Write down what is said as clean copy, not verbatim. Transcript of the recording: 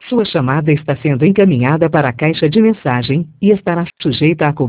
Sua chamada está sendo encaminhada para a caixa de mensagem e estará sujeita a